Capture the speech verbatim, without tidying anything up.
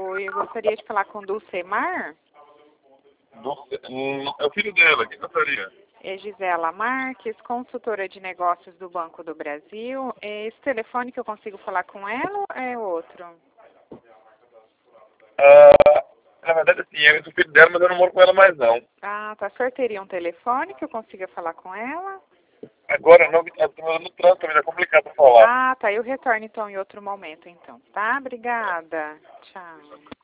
Oi, eu gostaria de falar com Dulcemar. Dulce... Hum, é o filho dela, quem gostaria? É Gisela Marques, consultora de negócios do Banco do Brasil. É esse telefone que eu consigo falar com ela ou é outro? Ah, na verdade, assim, eu sou filho dela, mas eu não moro com ela mais, não. Ah, tá. O senhor teria um telefone que eu consiga falar com ela? Agora não, eu tô no trânsito, mas é complicado falar. Ah, tá. Eu retorno então em outro momento, então. Tá? Obrigada. Tchau.